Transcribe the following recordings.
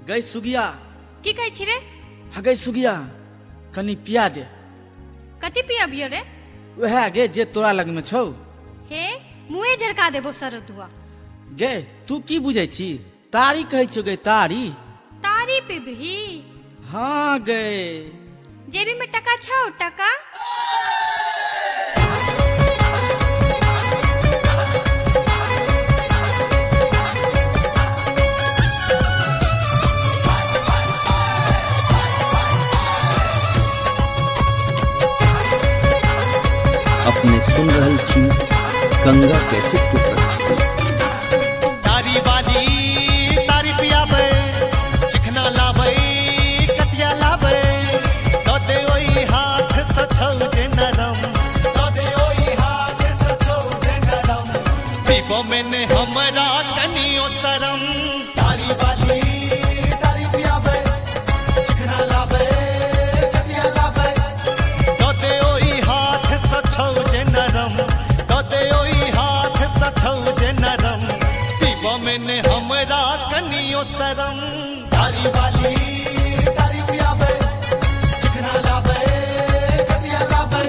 गई सुगिया की कहै छी रे? गई सुगिया कनी पिया दे। कथी पियाबियो रे? वह गे जे तोरा लग में छौ। हे मुँहे झरका देबो सरदुआ। गे तू की बुझै छी? तारी कहै छौ गे तारी। तारी पीबही? हाँ गे। जेबी में टका छौ टका? अपने सुन रहल छी गंगा कैसेट के प्रस्तुति। तारी वाली तारी पियाबे, चिकना लाबे, कटिया लाबे, तो दे ओई हाथ से छौ जे नरम, तो दे ओई हाथ से छौ जे नरम, पीबो में ने हमरा कनियो शरम। तारी वाली तारी पियाबे, चिकना लाबे, कटिया लाबे, तो दे ओई हाथ से छौ जे नरम, तो दे ओई हाथ से छौ जे नरम, पीबो में ने हमरा कनियो शरम। तारी वाली तारी पियाबे, चिकना लाबे, कटिया लाबे।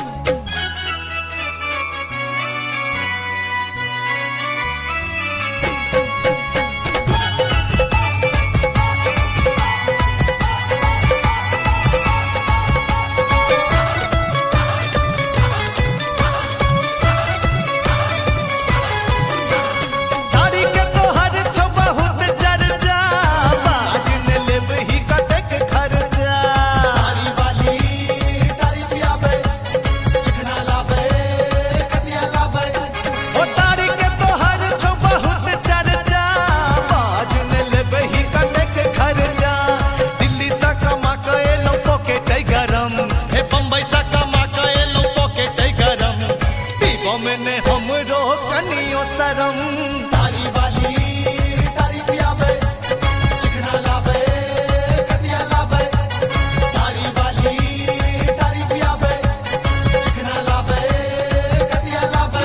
तारी के तोहर छौ बहुत चर्चा, बाज ने लेबही कतेक खर्चा। तारी वाली तारी पियाबे, चिकना लाबे, कटिया लाबे, ओ तारी के तोहर छौ बहुत चर्चा, बाज ने लेबही कतेक खर्चा। दिल्ली से कमा के एलौ पॉकेट गरम, हे बम्बई से कमा के एलौ पॉकेट गरम, पीबो में ने हमरो कनियो शरम। तारी वाली तारी पियाबे, चिकना लाबे, कटिया लाबे, तारी वाली तारी पियाबे, चिकना लाबे, कटिया लाबे।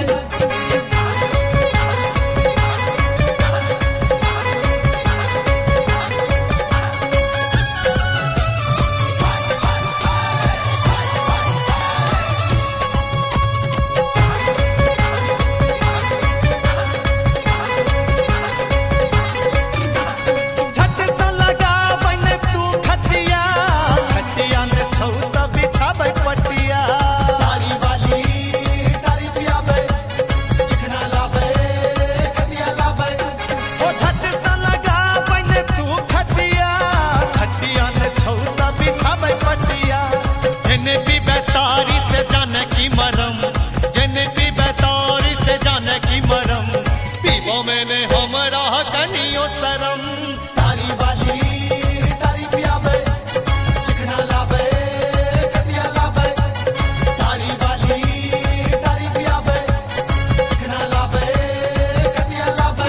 झट से लगाबै ने तू खटिया, खटिया ने छौ त बिछाबै पटिया। तारी वाली तारी पियाबे, चिकना लाबे, कटिया लाबे, ओ झट से लगाबै ने तू खटिया, खटिया ने छौ त बिछाबै पटिया। जेने भी बेतारी से जाने की मरम, जेने भी बेतारी से जाने की मरम, पीबो में ने हमरा कनियो शरम। तारी वाली तारी पियाबे, चिकना लाबे, कटिया लाबे, तारी वाली तारी पियाबे, चिकना लाबे, कटिया लाबे।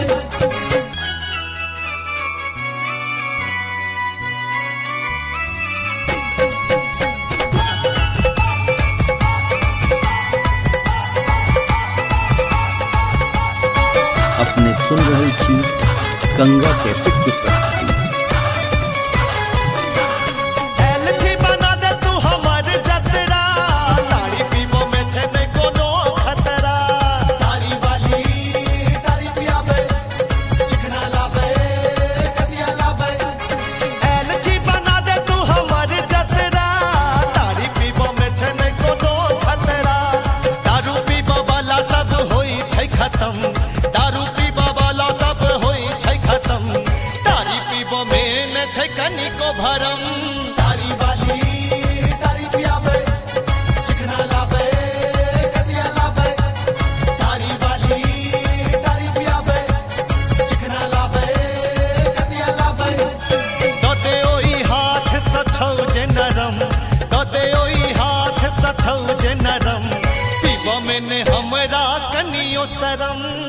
अपने सुन रहल छी गंगा कैसेट के प्रस्तुति। एलची बना दे तू हमर जतरा, तारी पीबो में छै नै कोनो खतरा। तारी वाली तारी पियाबे, चिकना लाबे, कटिया लाबे, एलची बना दे तू हमर जतरा, तारी पीबो में छै नै कोनो खतरा। दारू पीबो वाला सब होई छै खत्म, दारू पीबो वाला सब होई छै खत्म, तारी पीबो में न छै कनिको भरम। तारी वाली तारी पियाबे, चिकना लाबे, कटिया लाबे, तारी वाली तारी पियाबे, चिकना लाबे, कटिया लाबे, तो दे ओई हाथ से छौ जे नरम, तो दे ओई हाथ से छौ जे नरम, पीबो में ने हमरा कनियो शरम।